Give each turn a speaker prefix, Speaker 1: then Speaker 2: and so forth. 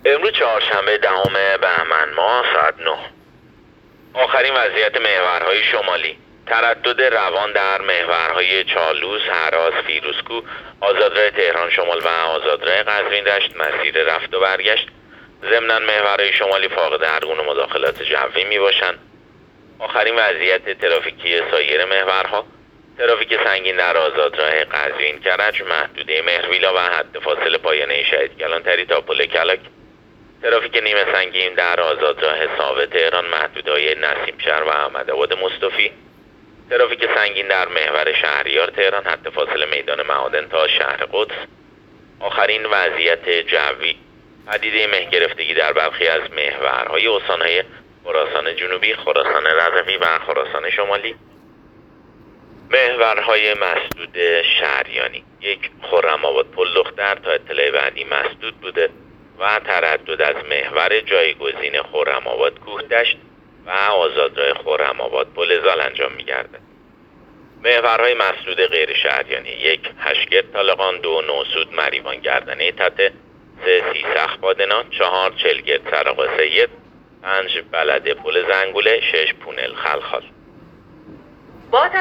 Speaker 1: امروز چهارشنبه 10 بهمن ماه ساعت 9. آخرین وضعیت محورهای شمالی: تردد روان در محورهای چالوس، هراز، فیروزکوه، آزادراه تهران شمال و آزادراه قزوین دشت مسیر رفت و برگشت. ضمناً محورهای شمالی فاقد هر گونه مداخلات جوی می باشند. آخرین وضعیت ترافیکی سایر محورها: ترافیک سنگین در آزادراه قزوین کرج، محدوده مهرویلا و حد فاصل پایانه شهید کلانتری تا پل کلک. ترافیک نیمه سنگین در آزادراه ثابت تهران، محدوده‌های نسیمشهر و احمدآباد مصطفی. ترافیک سنگین در محور شهریار تهران، حد فاصل میدان معادن تا شهر قدس. آخرین وضعیت جوی: پدیده مه گرفتگی در برخی از محورهای استان‌های خراسان جنوبی، خراسان رضوی و خراسان شمالی. محورهای مسدود شهریانی: 1. خرم‌آباد پل دختر تا اطلاع بعدی مسدود بوده و تردد از محور جایگزین خرم‌آباد کوهدشت و آزادراه خرم‌آباد پل زال انجام می‌گردد. محورهای مسدود غیر شهریانی: 1. هشگرد طالقان، 2. نوسود مریوان گردنه تته، 3. سیسخ بادنا، 4. چلگرد سراغ سید، 5. بلده پل زنگوله، 6. پونل خلخال.